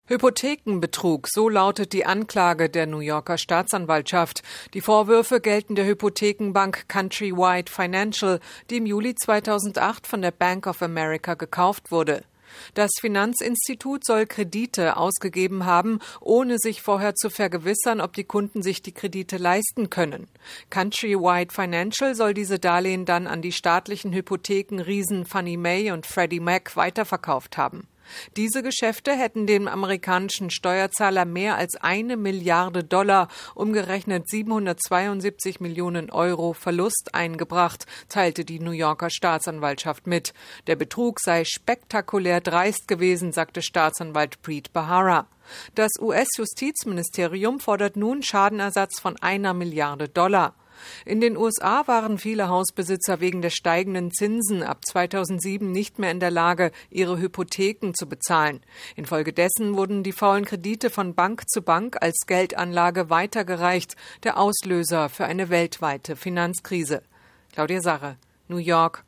Hypothekenbetrug, so lautet die Anklage der New Yorker Staatsanwaltschaft. Die Vorwürfe gelten der Hypothekenbank Countrywide Financial, die im Juli 2008 von der Bank of America gekauft wurde. Das Finanzinstitut soll Kredite ausgegeben haben, ohne sich vorher zu vergewissern, ob die Kunden sich die Kredite leisten können. Countrywide Financial soll diese Darlehen dann an die staatlichen Hypothekenriesen Fannie Mae und Freddie Mac weiterverkauft haben. Diese Geschäfte hätten dem amerikanischen Steuerzahler mehr als $1 Milliarde, umgerechnet 772 Millionen Euro Verlust eingebracht, teilte die New Yorker Staatsanwaltschaft mit. Der Betrug sei spektakulär dreist gewesen, sagte Staatsanwalt Preet Bharara. Das US-Justizministerium fordert nun Schadenersatz von $1 Milliarde. In den USA waren viele Hausbesitzer wegen der steigenden Zinsen ab 2007 nicht mehr in der Lage, ihre Hypotheken zu bezahlen. Infolgedessen wurden die faulen Kredite von Bank zu Bank als Geldanlage weitergereicht, der Auslöser für eine weltweite Finanzkrise. Claudia Sarre, New York,